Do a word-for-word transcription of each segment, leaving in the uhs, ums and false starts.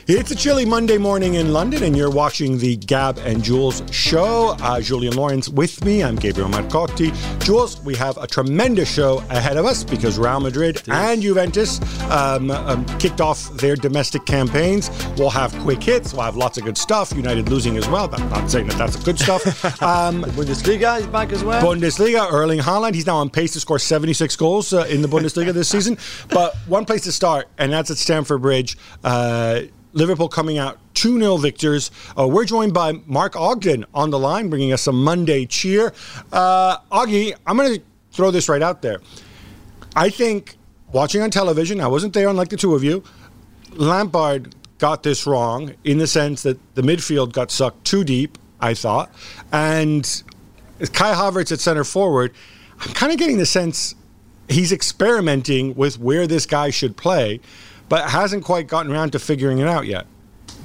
It's a chilly Monday morning in London, and you're watching the Gab and Jules show. Uh, Julian Lawrence with me. I'm Gabriel Marcotti. Jules, we have a tremendous show ahead of us because Real Madrid and Juventus um, um, kicked off their domestic campaigns. We'll have quick hits. We'll have lots of good stuff. United losing as well. I'm not saying that that's good stuff. Um, the Bundesliga is back as well. Bundesliga, Erling Haaland. He's now on pace to score seventy-six goals uh, in the Bundesliga this season. But one place to start, and that's at Stamford Bridge. Uh, Liverpool coming out two nil victors. Uh, we're joined by Mark Ogden on the line, bringing us some Monday cheer. Uh, Augie, I'm going to throw this right out there. I think, watching on television, I wasn't there unlike the two of you, Lampard got this wrong in the sense that the midfield got sucked too deep, I thought. And Kai Havertz at center forward, I'm kind of getting the sense he's experimenting with where this guy should play, but hasn't quite gotten around to figuring it out yet.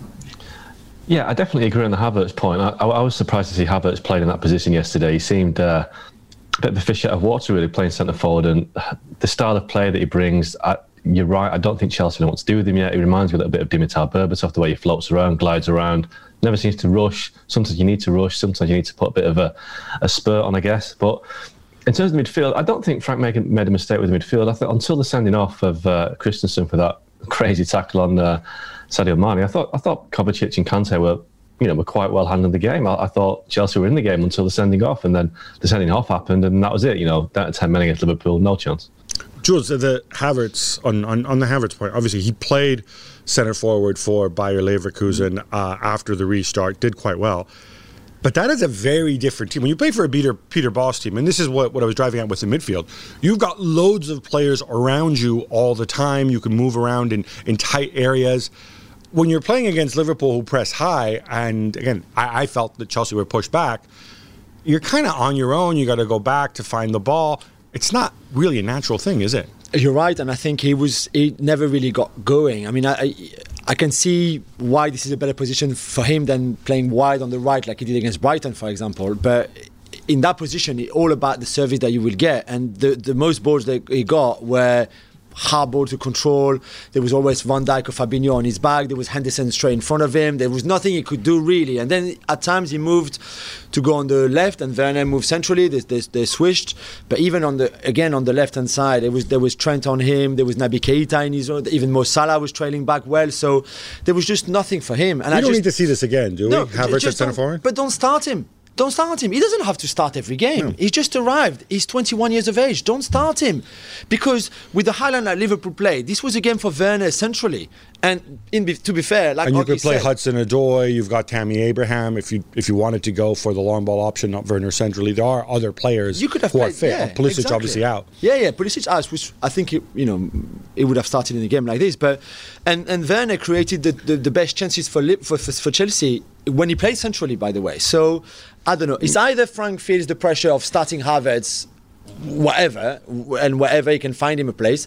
Yeah, I definitely agree on the Havertz point. I, I was surprised to see Havertz playing in that position yesterday. He seemed uh, a bit of a fish out of water, really, playing centre forward. And the style of play that he brings, I, you're right, I don't think Chelsea know what to do with him yet. He reminds me a little bit of Dimitar Berbatov, the way he floats around, glides around, never seems to rush. Sometimes you need to rush, sometimes you need to put a bit of a, a spurt on, I guess. But in terms of the midfield, I don't think Frank made, made a mistake with the midfield. I think until the sending off of uh, Christensen for that crazy tackle on uh, Sadio Mane, I thought I thought Kovacic and Kante were, you know, were quite well handling the game. I, I thought Chelsea were in the game until the sending off, and then the sending off happened, and that was it. You know, down to ten men against Liverpool, no chance. Jules, the Havertz on, on on the Havertz point, obviously he played centre forward for Bayer Leverkusen uh, after the restart, did quite well. But that is a very different team. When you play for a Peter, Peter Bosz team, and this is what, what I was driving at with the midfield, you've got loads of players around you all the time. You can move around in, in tight areas. When you're playing against Liverpool, who press high, and again, I, I felt that Chelsea were pushed back, you're kind of on your own. You got to go back to find the ball. It's not really a natural thing, is it? You're right, and I think he was he never really got going. I mean, I, I I can see why this is a better position for him than playing wide on the right like he did against Brighton, for example. But in that position, it's all about the service that you will get, and the the most balls that he got were hard ball to control. There was always Van Dijk or Fabinho on his back. There was Henderson straight in front of him. There was nothing he could do really. And then at times he moved to go on the left, and Werner moved centrally. They, they, they switched. But even on the again on the left hand side, there was there was Trent on him. There was Naby Keita in his own. Even Mo Salah was trailing back well. So there was just nothing for him. And we I don't just, need to see this again, do we? No, Havertz at centre forward, but don't start him. Don't start him. He doesn't have to start every game. No. He's just arrived. He's twenty-one years of age. Don't start him. Because with the Highland that Liverpool played, this was a game for Werner centrally. And in, to be fair, like and you Augie could play said, Hudson-Odoi. You've got Tammy Abraham. If you if you wanted to go for the long ball option, not Werner centrally, there are other players you could have who played, are fit. Yeah, Pulisic exactly. obviously out. Yeah, yeah. Pulisic out, which I think it, you know it would have started in a game like this. But and and Werner created the, the, the best chances for, for for Chelsea when he played centrally, by the way. So I don't know. It's either Frank feels the pressure of starting Havertz, whatever, and wherever he can find him a place,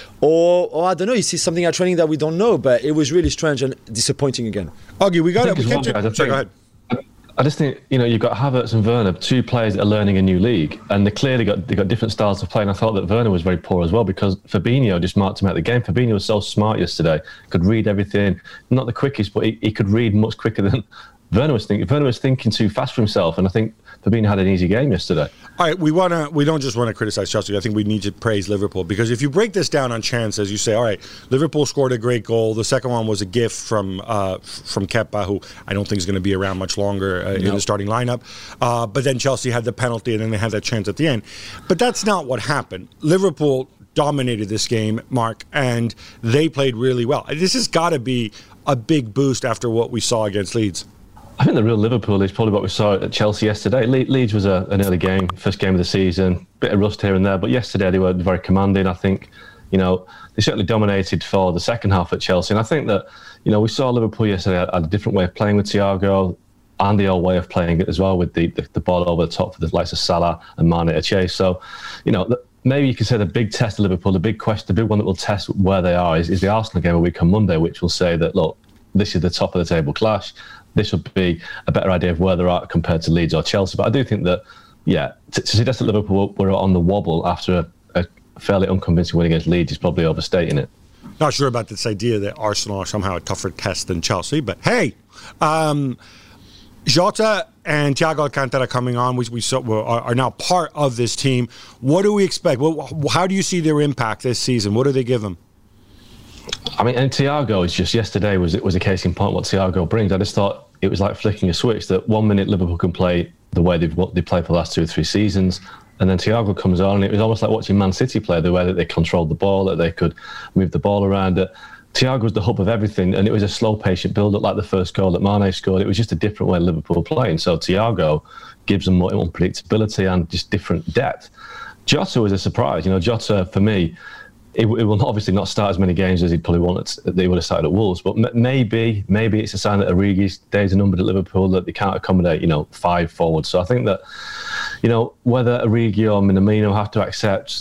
or, or I don't know, he sees something at training that we don't know. But it was really strange and disappointing again. Augie, we got it. We well, can't guys, sorry, go ahead. I just think, you know, you've got Havertz and Werner, two players that are learning a new league, and they clearly got they got different styles of play. And I thought that Werner was very poor as well because Fabinho just marked him out of the game. Fabinho was so smart yesterday, could read everything. Not the quickest, but he, he could read much quicker than Werner was thinking. Werner was thinking too fast for himself, and I think Fabinho had an easy game yesterday. All right, we want to. We don't just want to criticize Chelsea. I think we need to praise Liverpool because if you break this down on chance, as you say, all right, Liverpool scored a great goal. The second one was a gift from uh, from Kepa, who I don't think is going to be around much longer uh, nope. in the starting lineup. Uh, but then Chelsea had the penalty, and then they had that chance at the end. But that's not what happened. Liverpool dominated this game, Mark, and they played really well. This has got to be a big boost after what we saw against Leeds. I think the real Liverpool is probably what we saw at Chelsea yesterday. Le- Leeds was a, an early game, first game of the season, bit of rust here and there, but yesterday they were very commanding. I think, you know, they certainly dominated for the second half at Chelsea, and I think that, you know, we saw Liverpool yesterday had a different way of playing with Thiago and the old way of playing it as well with the, the, the ball over the top for the likes of Salah and Mane to chase. So, you know, the, maybe you could say the big test of Liverpool, the big question, the big one that will test where they are is, is the Arsenal game a week on Monday, which will say that, look, this is the top of the table clash. This would be a better idea of where they're at compared to Leeds or Chelsea. But I do think that, yeah, to, to suggest that Liverpool were on the wobble after a, a fairly unconvincing win against Leeds is probably overstating it. Not sure about this idea that Arsenal are somehow a tougher test than Chelsea, but hey, um, Jota and Thiago Alcantara coming on, we, we so, are, are now part of this team. What do we expect? Well, how do you see their impact this season? What do they give them? I mean, and Thiago is just yesterday was it was a case in point what Thiago brings. I just thought it was like flicking a switch that one minute Liverpool can play the way they've they played for the last two or three seasons. And then Thiago comes on, and it was almost like watching Man City play, the way that they controlled the ball, that they could move the ball around. That Thiago was the hub of everything, and it was a slow, patient build-up like the first goal that Mane scored. It was just a different way Liverpool playing. So Thiago gives them more unpredictability and just different depth. Jota was a surprise. You know, Jota, for me, it, it will obviously not start as many games as he'd probably wanted. They would have started at Wolves, but m- maybe, maybe it's a sign that Origi's days are numbered at Liverpool, that they can't accommodate, you know, five forwards. So I think that, you know, whether Origi or Minamino have to accept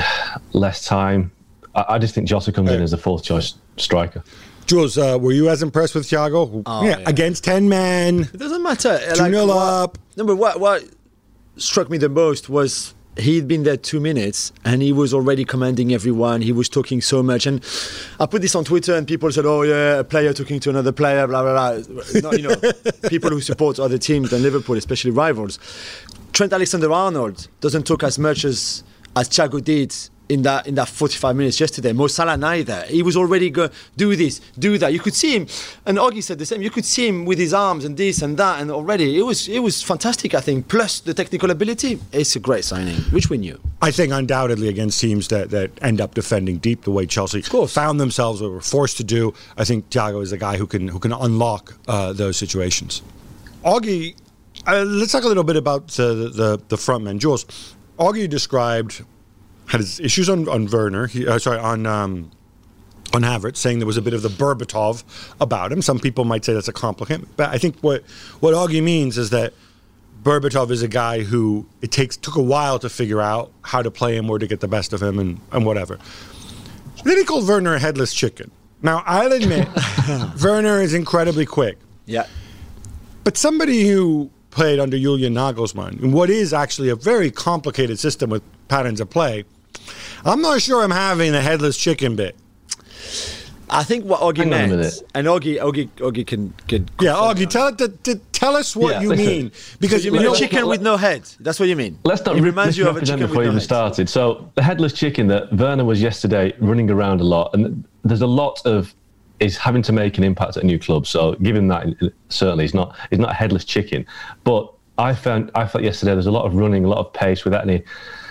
less time, I, I just think Jota comes in as a fourth choice striker. Jules, uh, were you as impressed with Thiago? Oh, yeah, yeah. Against ten men. It doesn't matter. two nil what, up. No, but what, what struck me the most was he'd been there two minutes and he was already commanding everyone. He was talking so much. And I put this on Twitter and people said, oh, yeah, a player talking to another player, blah, blah, blah. Not, you know, people who support other teams than Liverpool, especially rivals. Trent Alexander-Arnold doesn't talk as much as, as Thiago did in that in that forty-five minutes yesterday. Mo Salah neither. He was already going, do this, do that. You could see him, and Augie said the same, you could see him with his arms and this and that, and already it was it was fantastic, I think. Plus the technical ability, it's a great signing, which we knew. I think undoubtedly against teams that, that end up defending deep the way Chelsea found themselves or were forced to do, I think Thiago is a guy who can who can unlock uh, those situations. Augie, uh, let's talk a little bit about uh, the, the, the front men. Jules, Augie described, had his issues on, on Werner, he, uh, sorry, on um, on Havertz, saying there was a bit of the Berbatov about him. Some people might say that's a compliment, but I think what, what Augie means is that Berbatov is a guy who it takes took a while to figure out how to play him or to get the best of him and, and whatever. Then he called Werner a headless chicken. Now, I'll admit, Werner is incredibly quick. Yeah. But somebody who played under Julian Nagelsmann, in what is actually a very complicated system with patterns of play, I'm not sure I'm having the headless chicken bit. I think what Augie Hang on a meant, minute. and Augie, Augie, Augie can, can Yeah, Augie, tell it to, to tell us what Yeah, you listen. mean, because you mean you know, a chicken with no head. That's what you mean. Let's not It re- reminds you of a misrepresent chicken before with we no even head. started. So the headless chicken that Werner was yesterday running around a lot, and there's a lot of is having to make an impact at a new club. So give him that. Certainly, he's not he's not a headless chicken. But I found I felt yesterday there's a lot of running, a lot of pace without any.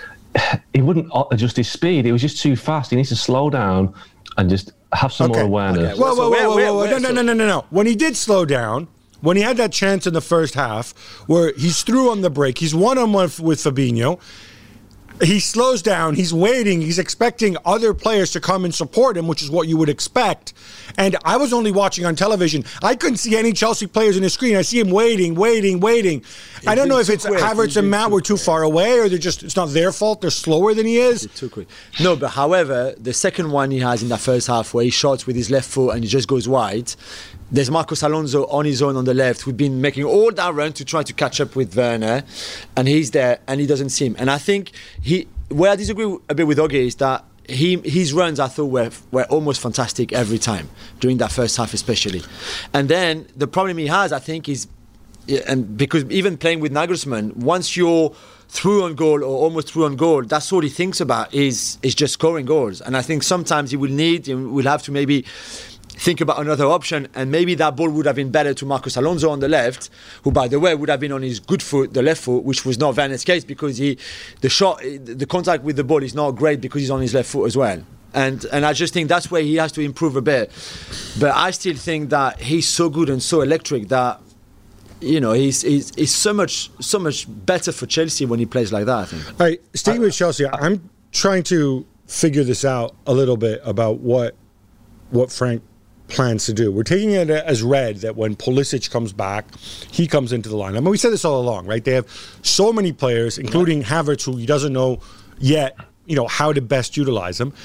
He wouldn't adjust his speed. It was just too fast. He needs to slow down and just have some Okay. more awareness. Okay. Whoa, whoa, So whoa, where- whoa, where- whoa, where- no, no, no, no, no, no. When he did slow down, when he had that chance in the first half where he's through on the break, he's one-on-one f- with Fabinho, he slows down, he's waiting, he's expecting other players to come and support him, which is what you would expect. And I was only watching on television. I couldn't see any Chelsea players in the screen. I see him waiting, waiting, waiting. I don't been know if too it's quick. Havertz He's and been Mount too were too quick. far away, or they're just, it's not their fault, they're slower than he is. Too quick. No, but however, the second one he has in that first half where he shots with his left foot and he just goes wide, there's Marcos Alonso on his own on the left who'd been making all that run to try to catch up with Werner, and he's there and he doesn't see him. And I think he, where I disagree a bit with Augie is that he, his runs I thought were were almost fantastic every time during that first half especially. And then the problem he has I think is, and because even playing with Nagelsmann, once you're through on goal or almost through on goal, that's all he thinks about is is just scoring goals. And I think sometimes he will need, he will have to maybe think about another option, and maybe that ball would have been better to Marcos Alonso on the left, who by the way would have been on his good foot, the left foot, which was not Werner's case because he, the shot, the contact with the ball is not great because he's on his left foot as well. And and I just think that's where he has to improve a bit. But I still think that he's so good and so electric that, you know, he's, he's he's so much so much better for Chelsea when he plays like that, I think. All right, staying with Chelsea, I'm trying to figure this out a little bit about what what Frank plans to do. We're taking it as read that when Pulisic comes back, he comes into the lineup. I mean, we said this all along, right? They have so many players, including Havertz, who he doesn't know yet, you know, how to best utilize them.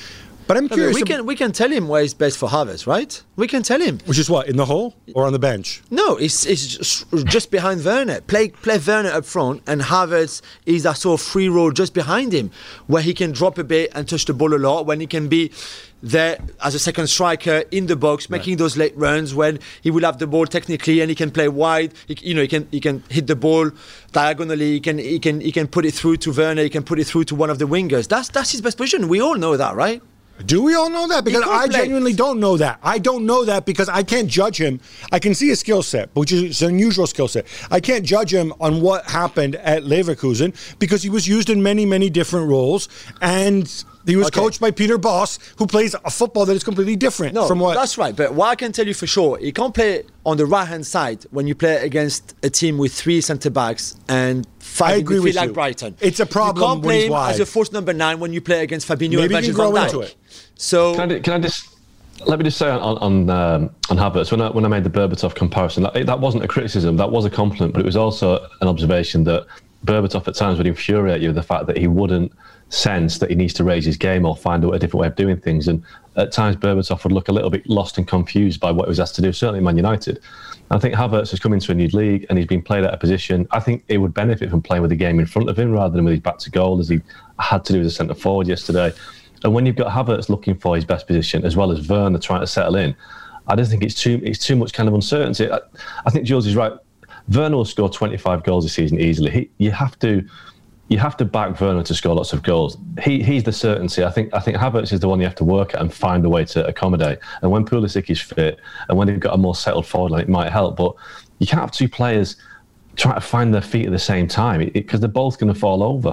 But I'm I mean, curious. we ab- can we can tell him where is best for Havertz, right? We can tell him. Which is what, in the hole or on the bench? No, it's it's just, just behind Werner. Play play Werner up front, and Havertz is that sort of free role just behind him, where he can drop a bit and touch the ball a lot. When he can be there as a second striker in the box, making those late runs. When he will have the ball technically and he can play wide. He, you know, he can he can hit the ball diagonally. He can he can he can put it through to Werner. He can put it through to one of the wingers. That's that's his best position. We all know that, right? Do we all know that? Because can't I play. genuinely don't know that. I don't know that because I can't judge him. I can see his skill set, which is an unusual skill set. I can't judge him on what happened at Leverkusen because he was used in many, many different roles. And he was Okay. coached by Peter Bosz, who plays a football that is completely different No, from what... that's right. But what I can tell you for sure, he can't play on the right hand side when you play against a team with three centre backs and five I in agree midfield with like you. Brighton. It's a problem You can't when play he's him wide. as a false number nine when you play against Fabinho Maybe and he Virgil can grow van into Dijk. it. So Can I, can I just let me just say on on um, on Havertz when I when I made the Berbatov comparison, that, that wasn't a criticism, that was a compliment, but it was also an observation that Berbatov at times would infuriate you with the fact that he wouldn't sense that he needs to raise his game or find a, a different way of doing things, and at times Berbatov would look a little bit lost and confused by what he was asked to do. Certainly, Man United. I think Havertz has come into a new league and he's been played out of position. I think he would benefit from playing with the game in front of him rather than with his back to goal, as he had to do as a centre forward yesterday. And when you've got Havertz looking for his best position, as well as Werner trying to settle in, I just think it's too it's too much kind of uncertainty. I, I think Jules is right. Werner will score twenty-five goals this season easily. He, you have to you have to back Werner to score lots of goals. He he's the certainty. I think I think Havertz is the one you have to work at and find a way to accommodate. And when Pulisic is fit and when they've got a more settled forward line, it might help. But you can't have two players trying to find their feet at the same time because they're both going to fall over.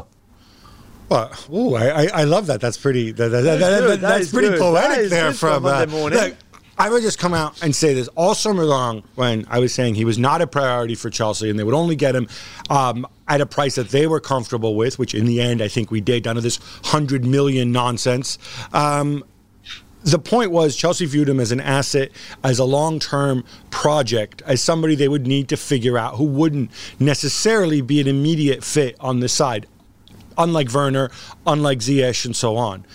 Well, ooh, I, I I love that. That's pretty. That, that, that, That's that, good. that, That that's is pretty good. poetic That is there good for from. Monday Uh, morning. look, I would just come out and say this all summer long when I was saying he was not a priority for Chelsea and they would only get him um, at a price that they were comfortable with, which in the end I think we did, down to this hundred million nonsense. Um, The point was Chelsea viewed him as an asset, as a long-term project, as somebody they would need to figure out who wouldn't necessarily be an immediate fit on the side, unlike Werner, unlike Ziyech, and so on.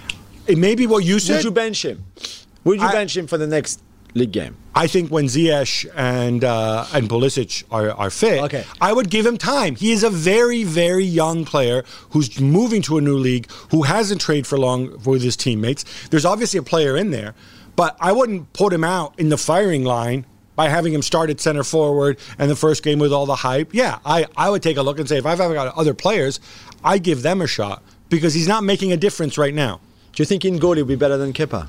It may be what you said. would you bench him? Would you I- bench him for the next league game? I think when Ziyech and uh, and Pulisic are, are fit, Okay. I would give him time. He is a very, very young player who's moving to a new league, who hasn't traded for long with his teammates. There's obviously a player in there, but I wouldn't put him out in the firing line by having him start at center forward and the first game with all the hype. Yeah, I, I would take a look and say, if I've ever got other players, I give them a shot because he's not making a difference right now. Do you think in goal he'll be better than Kepa?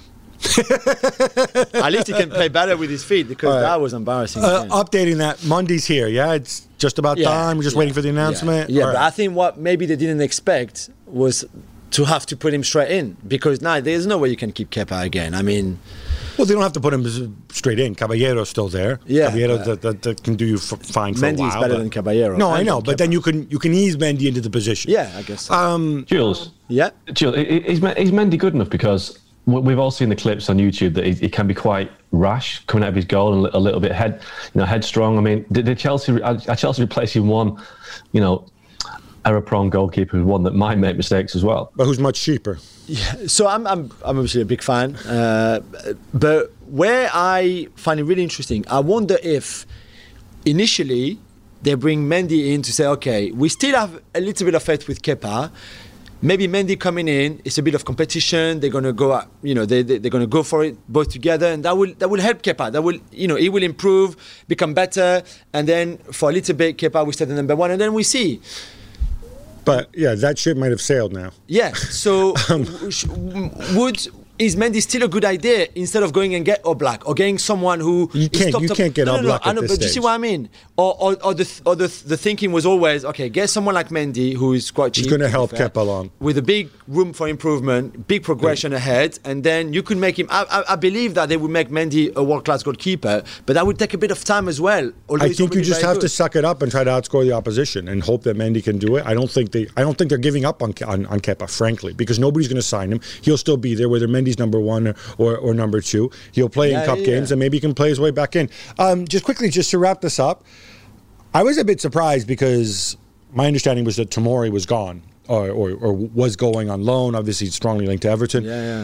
At least he can play better with his feet because All right. that was embarrassing. Uh, again. updating that, Monday's here, yeah? It's just about Yeah, time. We're just yeah, waiting for the announcement. Yeah, yeah All but right. I think what maybe they didn't expect was to have to put him straight in because now there's no way you can keep Kepa again. I mean, Well, they don't have to put him straight in. Caballero's still there. Yeah, Caballero uh, that, that, that can do you f- fine for a Mendy while. is better but- than Caballero. No, I and know, than but then Kepa. you can you can ease Mendy into the position. Yeah, I guess. So. Um, Jules, yeah. Jules, i- i- is, Men- is Mendy good enough? Because w- we've all seen the clips on YouTube that he, he can be quite rash coming out of his goal and a little bit head, you know, headstrong. I mean, did, did Chelsea are Chelsea replacing one, you know, error-prone goalkeeper with one that might make mistakes as well? but who's much cheaper? Yeah, so I'm, I'm, I'm obviously a big fan, uh, but where I find it really interesting, I wonder if initially they bring Mendy in to say, okay, we still have a little bit of faith with Kepa. Maybe Mendy coming in, it's a bit of competition. They're gonna go, out- you know, they, they they're gonna go for it both together, and that will that will help Kepa. That will, you know, he will improve, become better, and then for a little bit, Kepa will stay the number one, and then we see. But yeah, that ship might have sailed now. Yeah. So, w- sh- w- would is Mendy still a good idea instead of going and get Oblak or getting someone who You is can't- top, you top- can't get no, no, no, Oblak I at know, this but do you see stage. what I mean? Or, or, or the th- or the the thinking was always okay. Get someone like Mendy who is quite cheap. He's gonna to be help fair, Kepa along. with a big room for improvement, big progression ahead, and then you could make him. I, I, I believe that they would make Mendy a world class goalkeeper, but that would take a bit of time as well. although I he's think you already just very have to good. suck it up and try to outscore the opposition and hope that Mendy can do it. I don't think they I don't think they're giving up on Ke- on, on Kepa, frankly, because nobody's going to sign him. He'll still be there, whether Mendy's number one or, or, or number two. He'll play Yeah, in cup yeah, games yeah. and maybe he can play his way back in. Um, just quickly, just to wrap this up, I was a bit surprised because my understanding was that Tomori was gone or, or, or was going on loan. Obviously, strongly linked to Everton. Yeah, yeah.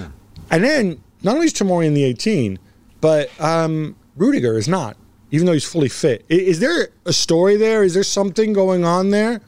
And then, not only is Tomori in the eighteen, but um, Rudiger is not, even though he's fully fit. Is, is there a story there? Is there something going on there?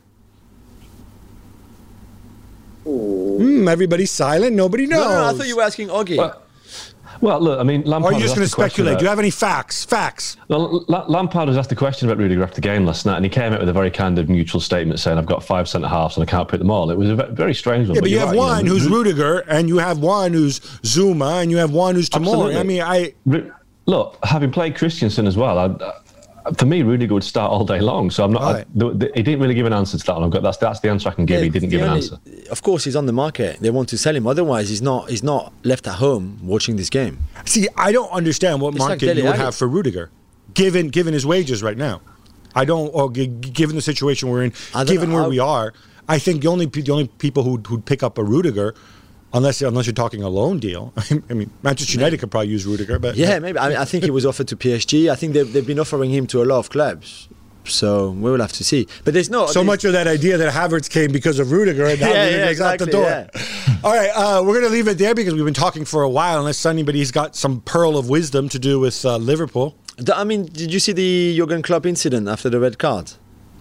Mm, everybody's silent. Nobody knows. No, no, I thought you were asking Augie. Well, well, look, I mean, Lampard. Or are you just going to speculate? About, Do you have any facts? Facts. Well, L- Lampard was asked a question about Rudiger after the game last night, and he came out with a very kind of neutral statement saying, "I've got five centre halves and I can't pick them all." It was a very strange one. Yeah, but, but you have right, one you know, who's Rudiger, and you have one who's Zuma, and you have one who's Tomori. I mean, I look, having played Christensen as well, I, for me, Rudiger would start all day long. So I'm not. Right. I, the, the, he didn't really give an answer to that one. I've got that's that's the answer I can give. Yeah, he didn't give only, an answer. Of course, he's on the market. They want to sell him. Otherwise, he's not. He's not left at home watching this game. See, I don't understand what It's like market Dele you would Alli. have for Rudiger, given given his wages right now. I don't, or g- given the situation we're in, I don't given know, where I- we are. I think the only pe- the only people who who'd pick up a Rudiger, unless unless you're talking a loan deal. I mean, Manchester United could probably use Rudiger, but Yeah, maybe. I, mean, I think he was offered to P S G. I think they've, they've been offering him to a lot of clubs. So we will have to see. But there's no so there's, much of that idea that Havertz came because of Rudiger, and now Yeah, Rudiger's yeah, out the exactly, door. yeah. All right, uh, we're going to leave it there because we've been talking for a while. Unless anybody's got some pearl of wisdom to do with uh, Liverpool. I mean, did you see the Jurgen Klopp incident after the red card?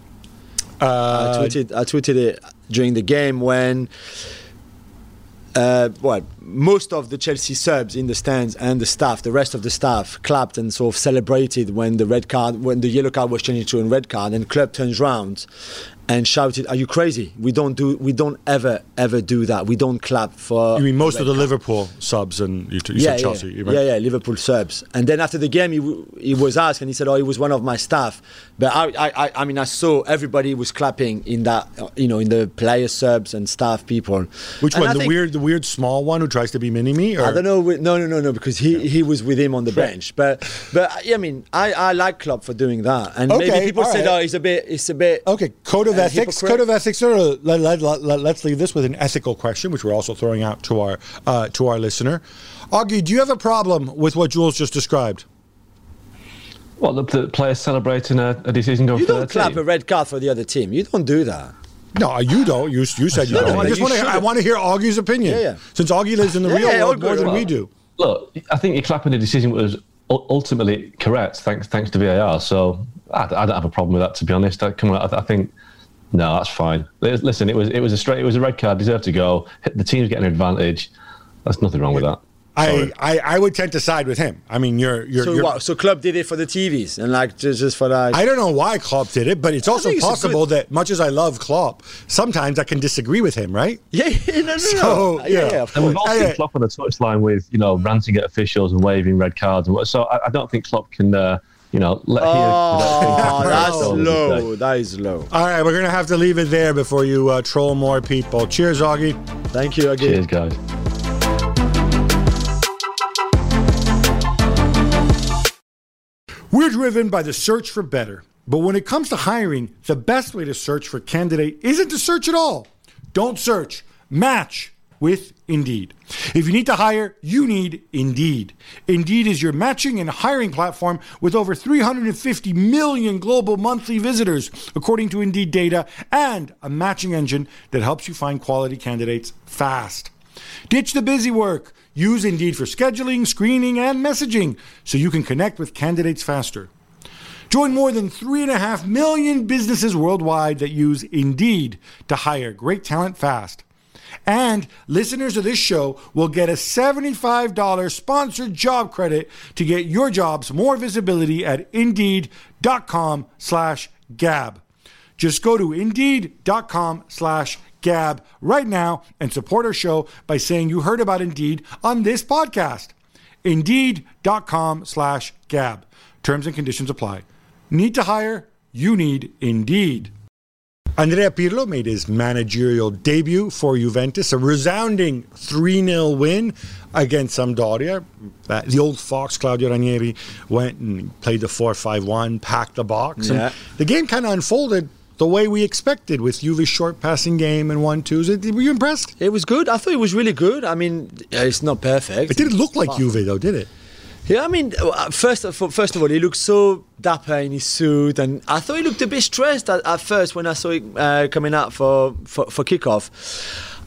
Uh, I tweeted, I tweeted it during the game when, uh, well, most of the Chelsea subs in the stands and the staff, the rest of the staff, clapped and sort of celebrated when the red card, when the yellow card was changed to a red card, and Klopp turns round and shouted, "Are you crazy? We don't do, we don't ever, ever do that. We don't clap for." You mean most red of the card." Liverpool subs and you, you yeah, said Chelsea? Yeah. you meant- yeah, yeah, Liverpool subs. And then after the game, he, w- he was asked, and he said, "Oh, he was one of my staff." But I, I, I, I mean, I saw everybody was clapping in that, uh, you know, in the player subs and staff people. Which And one? I The think- weird, the weird small one who tries to be mini me? Or? I don't know. No, no, no, no, because he, he was with him on the bench. But, but I mean, I, I like Klopp for doing that. And Okay, maybe people all said, right. "Oh, he's a bit, it's a bit." Okay, code of Uh, ethics. hypocrite. Code of ethics. Sort of, let, let, let, let, let's leave this with an ethical question, which we're also throwing out to our uh, to our listener. Augie, do you have a problem with what Jules just described? Well, the, the players celebrating a, a decision going You for don't their clap team. a red card for the other team. You don't do that. No, you don't. You, you said you No, don't. no, I just you want to. I should've. want to hear Augie's opinion. Yeah, yeah. Since Augie lives in the Yeah, real yeah, world all more good. than we Well, do. Look, I think you're clapping a decision that was u- ultimately correct, thanks thanks to V A R. So I, I don't have a problem with that, to be honest. I, come on, I, I think no, that's fine. Listen, it was it was a straight, it was a red card, deserved to go. The team's getting an advantage. There's nothing wrong with that. I, Sorry. I, I would tend to side with him. I mean, you're you're. So you're what? So Klopp did it for the T Vs and like just, just for like. I don't know why Klopp did it, but it's also think it's a possible good- that much as I love Klopp, sometimes I can disagree with him, right? Yeah, yeah, no, no, no. So, yeah, yeah. yeah, of And we've course. all I- seen Klopp on the touchline with, you know, ranting at officials and waving red cards and what. So I, I don't think Klopp can, uh, you know, let Oh, here. that's Oh, low. That is low. All right, we're gonna have to leave it there before you uh, troll more people. Cheers, Augie. Thank you again. Cheers, guys. We're driven by the search for better. But when it comes to hiring, the best way to search for a candidate isn't to search at all. Don't search. Match with Indeed. If you need to hire, you need Indeed. Indeed is your matching and hiring platform with over three hundred fifty million global monthly visitors, according to Indeed data, and a matching engine that helps you find quality candidates fast. Ditch the busy work. Use Indeed for scheduling, screening, and messaging so you can connect with candidates faster. Join more than three and a half million businesses worldwide that use Indeed to hire great talent fast. And listeners of this show will get a seventy-five dollars sponsored job credit to get your jobs more visibility at Indeed.com slash Gab. Just go to Indeed.com slash Gab right now and support our show by saying you heard about Indeed on this podcast. Indeed.com slash Gab. Terms and conditions apply. Need to hire? You need Indeed. Andrea Pirlo made his managerial debut for Juventus, a resounding three nil win against Sampdoria. Uh, the old fox, Claudio Ranieri, went and played the four five one, packed the box. Yeah. And the game kind of unfolded the way we expected with Juve's short passing game and one twos. Were you impressed? It was good. I thought it was really good. I mean, it's not perfect. It didn't look like Juve, though, did it? Yeah, I mean, uh, first of, first of all, he looked so dapper in his suit, and I thought he looked a bit stressed at, at first when I saw him uh, coming out for, for, for kickoff.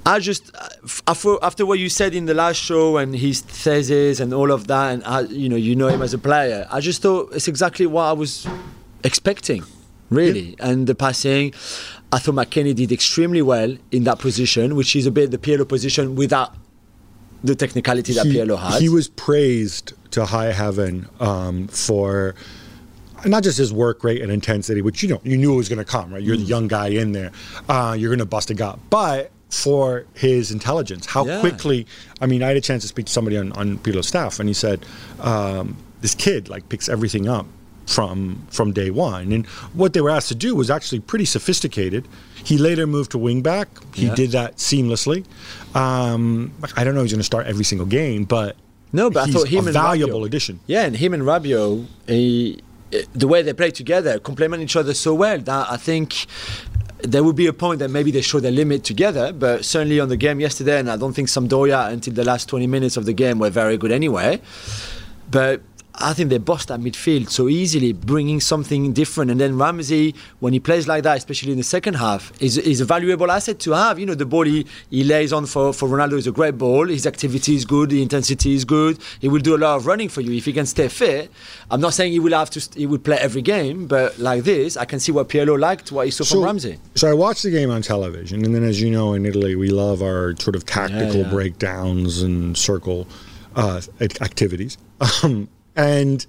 I just after after what you said in the last show and his thesis and all of that, and I, you know, you know him as a player. I just thought it's exactly what I was expecting, really. Yeah. And the passing, I thought McKennie did extremely well in that position, which is a bit the Pirlo position without the technicality that he, Pirlo had. He was praised to high heaven um, for. Not just his work rate and intensity, which you know you knew was going to come, right? You're mm. the young guy in there, uh, you're going to bust a gut, but for his intelligence, how yeah. quickly. I mean, I had a chance to speak to somebody on, on Pirlo's staff, and he said, um, "This kid like picks everything up from from day one." And what they were asked to do was actually pretty sophisticated. He later moved to wingback. He yeah. did that seamlessly. Um, I don't know if he's going to start every single game, but no, but he's I thought him a and valuable Rabiot, addition. Yeah, and him and Rabiot, he. The way they play together complement each other so well that I think there would be a point that maybe they show their limit together, but certainly on the game yesterday, and I don't think Sampdoria until the last twenty minutes of the game were very good anyway, but I think they bossed that midfield so easily, bringing something different. And then Ramsey, when he plays like that, especially in the second half, is, is a valuable asset to have. You know, the ball he, he lays on for, for Ronaldo is a great ball. His activity is good. The intensity is good. He will do a lot of running for you if he can stay fit. I'm not saying he will have to. He will play every game, but like this, I can see what Pirlo liked, what he saw so, from Ramsey. So I watched the game on television, and then, as you know, in Italy, we love our sort of tactical yeah, yeah. breakdowns and circle uh, activities. Um, And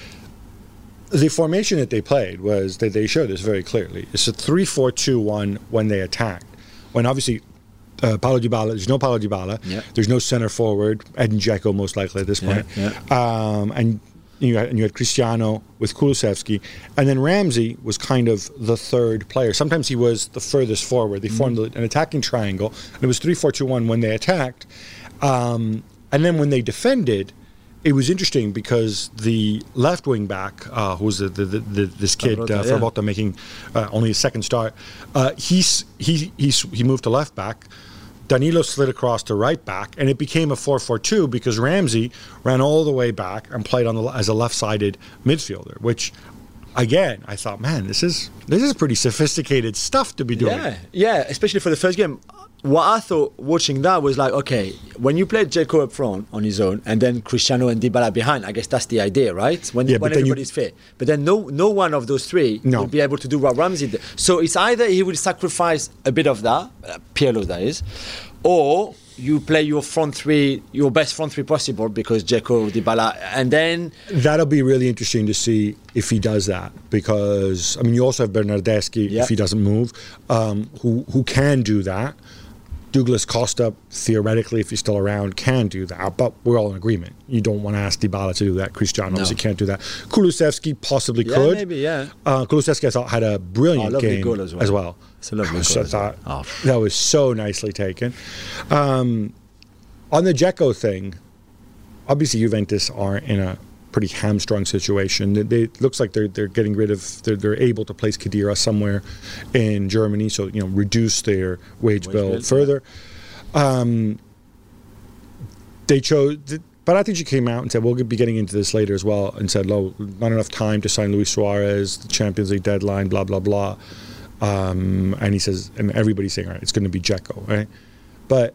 the formation that they played was that they showed this very clearly. It's a three four two one when they attacked. When obviously uh, Paulo Dybala, there's no Paulo Dybala, yep. there's no center forward, Edin Dzeko most likely at this point. Yeah, yeah. Um, and you had, and you had Cristiano with Kulusevski, and then Ramsey was kind of the third player. Sometimes he was the furthest forward. They formed mm-hmm. an attacking triangle, and it was three four two one when they attacked. Um, and then when they defended, it was interesting because the left wing back, uh, who was the, the, the, the, this kid, uh, Frabotta, yeah. making uh, only his second start, uh, he's, he, he's, he moved to left back. Danilo slid across to right back, and it became a four four two because Ramsey ran all the way back and played on the, as a left-sided midfielder, which, again, I thought, man, this is this is pretty sophisticated stuff to be doing. Yeah, yeah, especially for the first game. What I thought watching that was like, okay, when you play Dzeko up front on his own and then Cristiano and Dybala behind, I guess that's the idea, right? When, yeah, when everybody's you, fit. But then no no one of those three no. will be able to do what Ramsey did. So it's either he will sacrifice a bit of that, uh, Pirlo that is, or you play your front three, your best front three possible because Dzeko, Dybala, and then... That'll be really interesting to see if he does that because, I mean, you also have Bernardeschi, yep. if he doesn't move, um, who who can do that. Douglas Costa, theoretically, if he's still around, can do that, but we're all in agreement. You don't want to ask Dybala to do that. Cristiano obviously no. can't do that. Kulusevski possibly yeah, could. maybe, yeah. Uh, Kulusevski, I thought, had a brilliant oh, game goal as well. As well. It's a lovely so goal. I thought well. oh. that was so nicely taken. Um, on the Dzeko thing, obviously Juventus are in a pretty hamstrung situation. It they, looks like they're they're getting rid of they're, they're able to place Khedira somewhere in Germany, so you know reduce their wage, wage bill, bill further. Yeah. Um, they chose, but I think she came out and said we'll be getting into this later as well, and said, "Lo, not enough time to sign Luis Suarez, the Champions League deadline, blah blah blah." Um, and he says, and everybody's saying, "All right, it's going to be Dzeko," right? But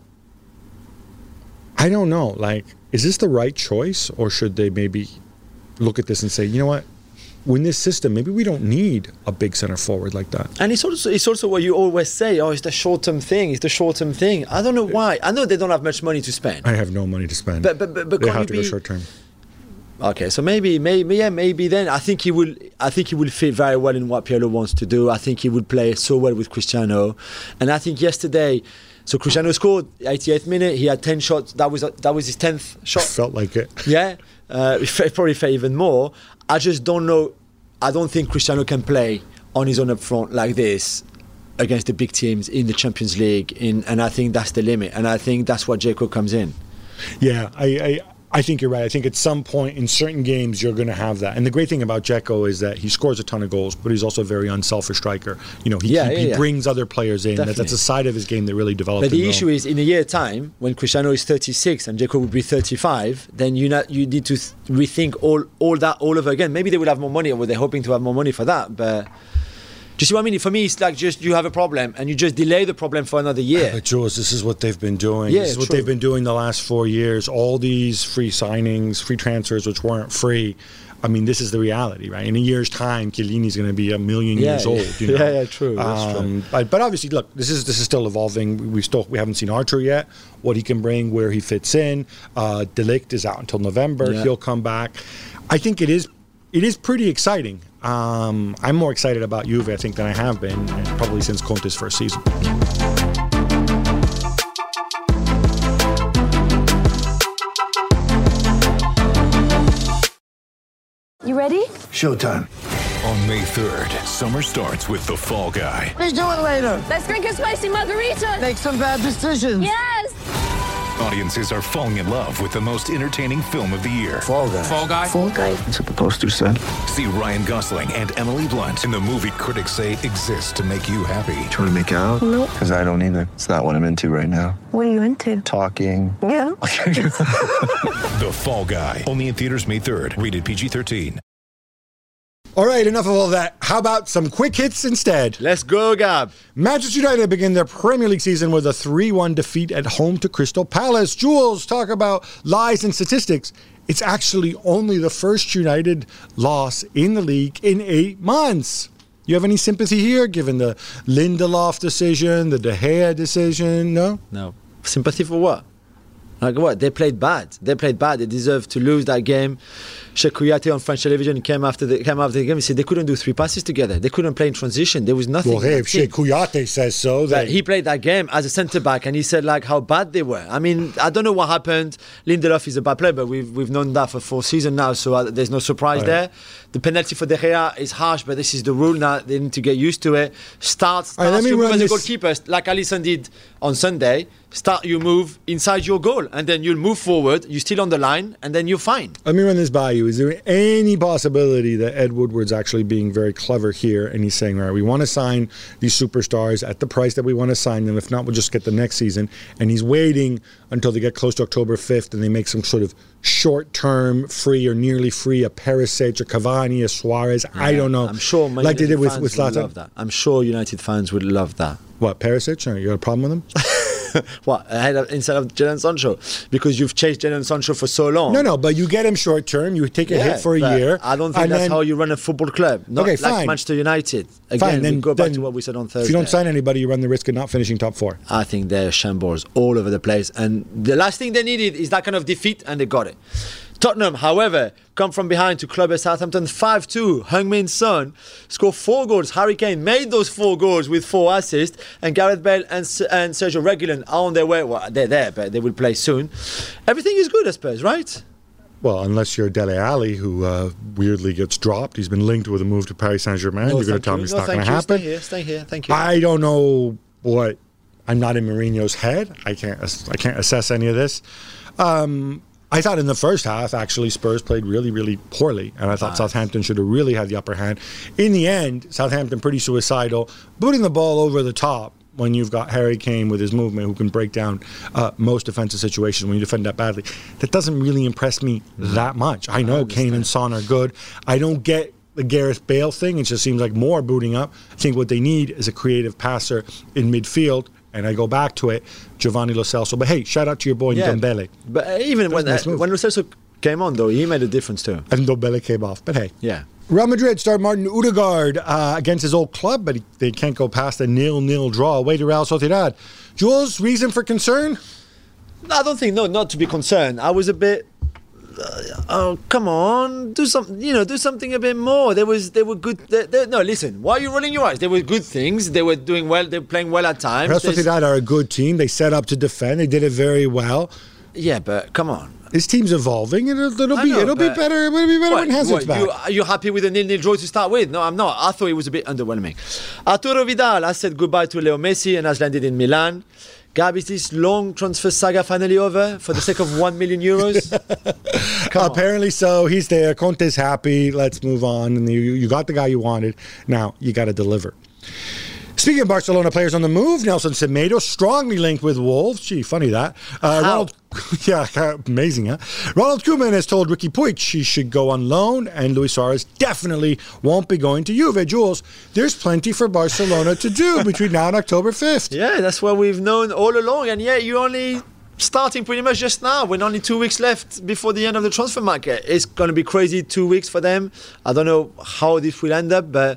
I don't know. Like, is this the right choice, or should they maybe look at this and say, you know what, in this system, maybe we don't need a big center forward like that? And it's also it's also what you always say, oh, it's the short-term thing, it's the short-term thing. I don't know why. I know they don't have much money to spend. I have no money to spend. But but but, but they can't have to be... go short-term. Okay, so maybe, maybe, yeah, maybe then I think he will. I think he will fit very well in what Pirlo wants to do. I think he would play so well with Cristiano, and I think yesterday, so Cristiano scored eighty-eighth minute. He had ten shots. That was that was his tenth shot. Felt like it. Yeah, uh, it probably felt even more. I just don't know. I don't think Cristiano can play on his own up front like this against the big teams in the Champions League. In and I think that's the limit. And I think that's where Dzeko comes in. Yeah, I. I I think you're right. I think at some point in certain games you're going to have that. And the great thing about Dzeko is that he scores a ton of goals, but he's also a very unselfish striker. You know, he, yeah, he, yeah, he yeah. brings other players in. That, that's a side of his game that really developed. But the him issue well. is, in a year's time, when Cristiano is thirty-six and Dzeko would be thirty-five, then you not, you need to th- rethink all all that all over again. Maybe they will have more money, or they're hoping to have more money for that. But you see what I mean? For me, it's like just you have a problem and you just delay the problem for another year. But Jules, this is what they've been doing. Yeah, this is what true. they've been doing the last four years. All these free signings, free transfers, which weren't free. I mean, this is the reality, right? In a year's time, Chiellini's going to be a million Yeah, years old. You know? yeah, yeah, true. That's Um, true. But, but obviously, look, this is this is still evolving. We still we haven't seen Archer yet. What he can bring, where he fits in. Uh, De Ligt is out until November. Yeah. He'll come back. I think it is it is pretty exciting. Um, I'm more excited about Juve, I think, than I have been, and probably since Conte's first season. You ready? Showtime. On May third, summer starts with The Fall Guy. Let's do it later. Let's drink a spicy margarita. Make some bad decisions. Yes. Audiences are falling in love with the most entertaining film of the year. Fall guy. Fall Guy. Fall guy. That's what the poster said. See Ryan Gosling and Emily Blunt in the movie critics say exists to make you happy. Trying to make it out? Nope. Because I don't either. It's not what I'm into right now. What are you into? Talking. Yeah. The Fall Guy. Only in theaters May third. Rated P G thirteen. All right, enough of all that. How about some quick hits instead? Let's go, Gab. Manchester United begin their Premier League season with a three one defeat at home to Crystal Palace. Jules, talk about lies and statistics. It's actually only the first United loss in the league in eight months. You have any sympathy here, given the Lindelof decision, the De Gea decision? No? No. Sympathy for what? Like what? They played bad. They played bad. They deserved to lose that game. Sheikh Kouyaté on French television came after the came after the game and said they couldn't do three passes together. They couldn't play in transition. There was nothing. Well, in hey, that if Sheikh team. Kouyaté says so, then... But he played that game as a centre back, and he said like how bad they were. I mean, I don't know what happened. Lindelof is a bad player, but we've we've known that for four seasons now, so uh, there's no surprise Right. there. The penalty for De Gea is harsh, but this is the rule now. They need to get used to it. Start, start All right, let me your move run as a this- goalkeeper, like Alisson did on Sunday. Start your move inside your goal, and then you'll move forward. You're still on the line, and then you're fine. Let me run this by you. Is there any possibility that Ed Woodward's actually being very clever here and he's saying, all right, we want to sign these superstars at the price that we want to sign them. If not, we'll just get the next season. And he's waiting until they get close to October fifth and they make some sort of short-term free or nearly free, a Perisic, a Cavani, a Suarez. I don't know. I'm sure Man like they United did with, fans with would Zlatan. love that. I'm sure United fans would love that. What, Perisic? You got a problem with him? What, ahead of, instead of Jadon Sancho? Because you've chased Jadon Sancho for so long. No, no, but you get him short-term. You take a Yeah, hit for a but year. I don't think and that's then- how you run a football club. Not Okay, like fine. Manchester United. Again, Fine, then we go back then to what we said on Thursday. If you don't sign anybody, you run the risk of not finishing top four. I think they're shambles all over the place. And the last thing they needed is that kind of defeat, and they got it. Tottenham, however, come from behind to club at Southampton five two. Heung-min Son scored four goals. Harry Kane made those four goals with four assists. And Gareth Bale and, and Sergio Reguilon are on their way. Well, they're there, but they will play soon. Everything is good at Spurs, right? Well, unless you're Dele Alli, who uh, weirdly gets dropped. He's been linked with a move to Paris Saint-Germain. No, you're going to thank tell you. me it's No, not going thank to you. happen. Stay here, stay here. Thank you. I don't know what. I'm not in Mourinho's head. I can't. I can't assess any of this. Um, I thought in the first half, actually, Spurs played really, really poorly, and I thought Nice. Southampton should have really had the upper hand. In the end, Southampton pretty suicidal, booting the ball over the top. When you've got Harry Kane with his movement, who can break down uh, most defensive situations when you defend that badly, that doesn't really impress me that much. I know Kane and Son are good. I don't get the Gareth Bale thing. It just seems like more booting up. I think what they need is a creative passer in midfield. And I go back to it, Giovanni Lo Celso. But hey, shout out to your boy Yeah. Ndombele. But uh, even when, nice uh, move. when Lo Celso came on, though, he made a difference too. And Ndombele came off. But hey. Yeah. Real Madrid start Martin Odegaard uh, against his old club, but he, they can't go past a nil-nil draw away to Real Sociedad. Jules, reason for concern? I don't think, no, not to be concerned. I was a bit, uh, oh, come on, do some, you know, do something a bit more. There was, they were good. They, they, no, listen, why are you rolling your eyes? There were good things. They were doing well. They were playing well at times. Real There's- Sociedad are a good team. They set up to defend. They did it very well. Yeah, but come on. This team's evolving, and it'll, it'll I be know, it'll be but- better. It'll be better What, when Hazard's what, back. you, are you happy with a nil-nil draw to start with? No, I'm not. I thought it was a bit underwhelming. Arturo Vidal has said goodbye to Leo Messi and has landed in Milan. Gab, is this long transfer saga finally over for the sake of one million euros? Come on. Apparently so. He's there. Conte's happy. Let's move on. And you, you got the guy you wanted. Now you got to deliver. Speaking of Barcelona players on the move, Nelson Semedo strongly linked with Wolves. Gee, funny that. Uh, Ronald, yeah, amazing, huh? Ronald Koeman has told Ricky Puig he should go on loan, and Luis Suarez definitely won't be going to Juve. Jules, there's plenty for Barcelona to do between now and October fifth. Yeah, that's what we've known all along, and yeah, you only starting pretty much just now when only two weeks left before the end of the transfer market. It's going to be crazy two weeks for them. I don't know how this will end up, but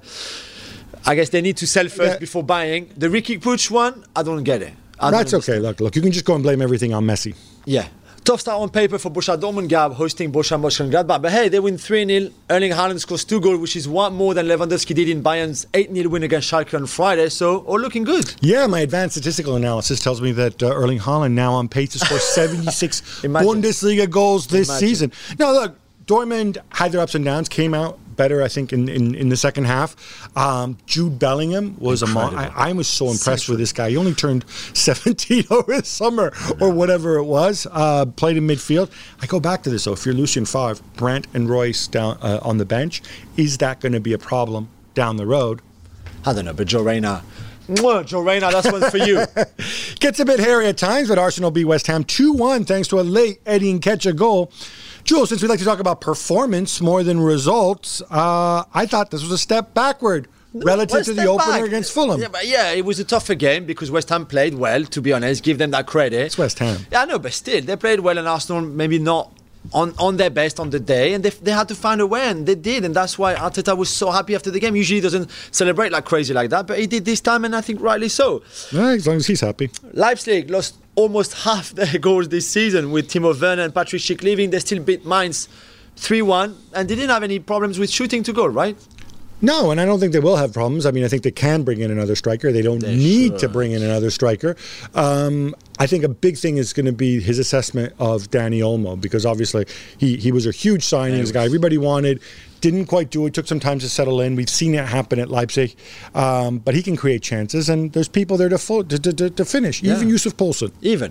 I guess they need to sell first yeah. before buying. The Ricky Puig one, I don't get it. I That's okay. Look, look, you can just go and blame everything on Messi. Yeah. Tough start on paper for Borussia Dortmund, Gab, hosting Borussia Mönchengladbach. But hey, they win three nil. Erling Haaland scores two goals, which is one more than Lewandowski did in Bayern's eight nil win against Schalke on Friday. So, all looking good. Yeah, my advanced statistical analysis tells me that uh, Erling Haaland now on pace to score seventy-six Bundesliga goals this Imagine. season. Now, look, Dortmund had their ups and downs, came out better, I think, in, in, in the second half. Um, Jude Bellingham was Incredible. a mon- I, I was so impressed Central. with this guy. He only turned seventeen over the summer or whatever it was. Uh, played in midfield. I go back to this, though. If you're Lucien Favre, Brandt and Royce down uh, on the bench, is that going to be a problem down the road? I don't know, but Joe Reyna... Mwah, Joe Reyna, that's one for you. Gets a bit hairy at times, but Arsenal beat West Ham two one thanks to a late Eddie Nketiah goal. Jules, since we like to talk about performance more than results, uh, I thought this was a step backward relative well, to the opener back. against Fulham. Yeah, but yeah, it was a tougher game because West Ham played well, to be honest. Give them that credit. It's West Ham. Yeah, I know, but still, they played well, and Arsenal maybe not on, on their best on the day, and they, they had to find a way, and they did, and that's why Arteta was so happy after the game. Usually he doesn't celebrate like crazy like that, but he did this time, and I think rightly so. Yeah, as long as he's happy. Leipzig lost almost half their goals this season with Timo Werner and Patrick Schick leaving. They still beat Mainz three one, and they didn't have any problems with shooting to goal, right? No, and I don't think they will have problems. I mean, I think they can bring in another striker. They don't they need sure. to bring in another striker. Um, I think a big thing is going to be his assessment of Dani Olmo, because obviously he, he was a huge signing. He's a guy everybody wanted. Didn't quite do it. Took some time to settle in. We've seen it happen at Leipzig. Um, but he can create chances, and there's people there to full, to, to, to finish. Yeah. Even Yusuf Poulsen. Even.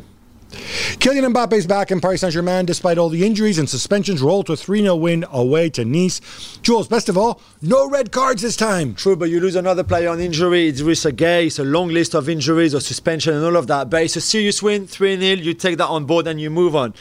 Kylian Mbappe's back in Paris Saint-Germain despite all the injuries and suspensions. Rolled to a three nil win away to Nice. Jules, best of all, no red cards this time. True, but you lose another player on injury. It's Idrissa Gueye. It's a long list of injuries or suspension and all of that. But it's a serious win, three nil. You take that on board and you move on.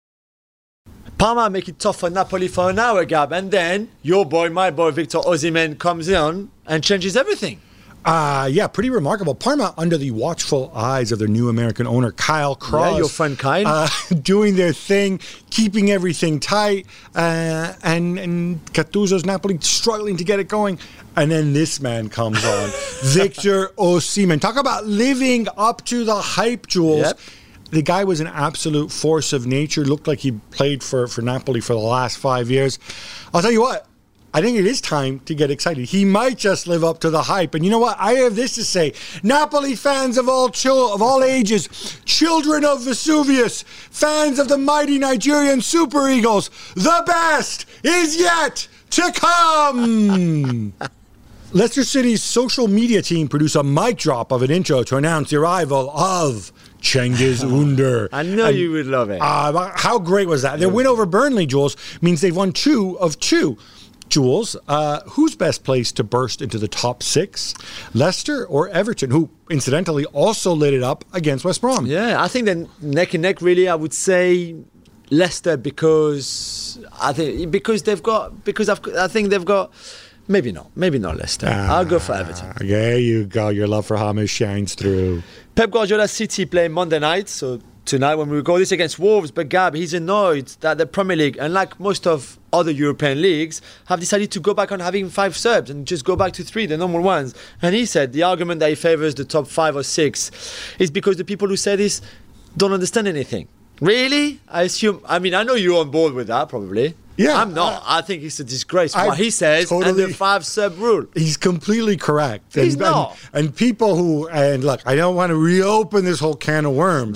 Parma make it tough for Napoli for an hour, Gab. And then your boy, my boy, Victor Osimhen comes in and changes everything. Uh, yeah, pretty remarkable. Parma under the watchful eyes of their new American owner, Kyle Cross. Yeah, your friend Kyle. Uh, doing their thing, keeping everything tight, uh, and, and Gattuso's Napoli struggling to get it going. And then this man comes on, Victor Osimhen. Talk about living up to the hype, Jules. Yep. The guy was an absolute force of nature. Looked like he played for, for Napoli for the last five years. I'll tell you what. I think it is time to get excited. He might just live up to the hype. And you know what? I have this to say. Napoli fans of all chil- of all ages, children of Vesuvius, fans of the mighty Nigerian Super Eagles, the best is yet to come. Leicester City's social media team produced a mic drop of an intro to announce the arrival of Cengiz Under. I know and, you would love it. Uh, how great was that? Their win over Burnley, Jules, means they've won two of two. Jules, uh, who's best placed to burst into the top six? Leicester or Everton, who incidentally also lit it up against West Brom? Yeah, I think they're neck and neck, really. I would say Leicester because I think because they've got because I've, I think they've got maybe not maybe not Leicester. Ah, I'll go for Everton. There you go. Your love for Hammers shines through. Pep Guardiola City play Monday night, so tonight when we go this against Wolves. But Gab, he's annoyed that the Premier League, unlike most of other European leagues, have decided to go back on having five subs and just go back to three, the normal ones. And he said the argument that he favours the top five or six is because the people who say this don't understand anything. Really? I assume, I mean, I know you're on board with that probably. Yeah. I'm not. I think it's a disgrace I what he says totally, and the five sub rule. He's completely correct. He's and, not. And, and people who, and look, I don't want to reopen this whole can of worms, no.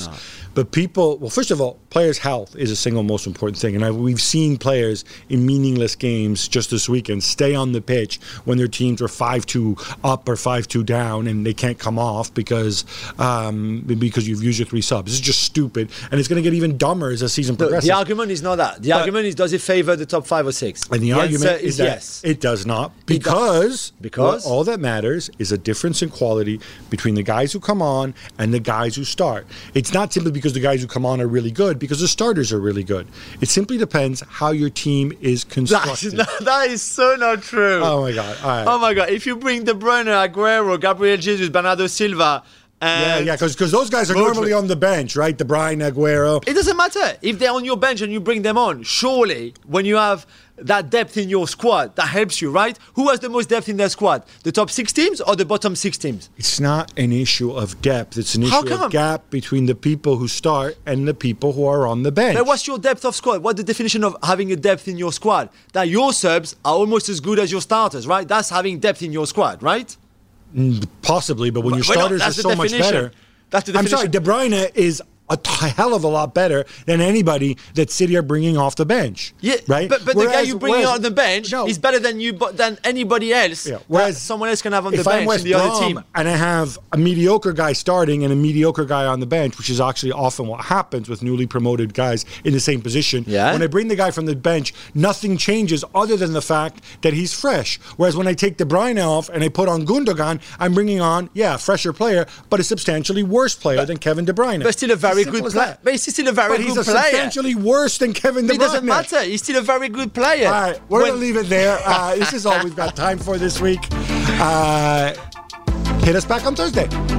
But people, well, first of all, players' health is a single most important thing. And I, we've seen players in meaningless games just this weekend stay on the pitch when their teams were five two up or five two down and they can't come off because um, because you've used your three subs. This is just stupid. And it's going to get even dumber as the season The, progresses. the argument is not that. The But- argument is, does it favor the top five or six? And the, the argument answer is, is that yes. it does not, It because, does. Because? what- all that matters is a difference in quality between the guys who come on and the guys who start. It's not simply because the guys who come on are really good, because the starters are really good. It simply depends how your team is That constructed. is, not, that is so not true. Oh my God! All right. Oh my God! If you bring De Bruyne, Aguero, Gabriel Jesus, Bernardo Silva, yeah, and yeah, because those guys are Modric. normally on the bench, right? De Bruyne, Aguero. It doesn't matter if they're on your bench and you bring them on. Surely, when you have that depth in your squad, that helps you, right? Who has the most depth in their squad? The top six teams or the bottom six teams? It's not an issue of depth. It's an How issue come? of gap between the people who start and the people who are on the bench. But what's your depth of squad? What's the definition of having a depth in your squad? That your subs are almost as good as your starters, right? That's having depth in your squad, right? Possibly, but when your Well, no, starters are that's the so much definition. better. That's the I'm sorry, definition. De Bruyne is a t- hell of a lot better than anybody that City are bringing off the bench. Yeah, right. But, but the guy Whereas- you bring whereas- on the bench no, is better than you, but than anybody else. Yeah, Whereas whereas someone else can have on the if I'm bench West in the other Brom team. and I have a mediocre guy starting and a mediocre guy on the bench, which is actually often what happens with newly promoted guys in the same position. Yeah. When I bring the guy from the bench, nothing changes other than the fact that he's fresh. Whereas when I take De Bruyne off and I put on Gundogan, I'm bringing on, yeah, a fresher player, but a substantially worse player than Kevin De Bruyne. But still a very As simple good as player. that. But he's still a very But good he's a player. substantially worse than Kevin De It Bruyne. doesn't matter. He's still a very good player. All right, we're When- going to leave it there. Uh, this is all we've got time for this week. Uh, hit us back on Thursday.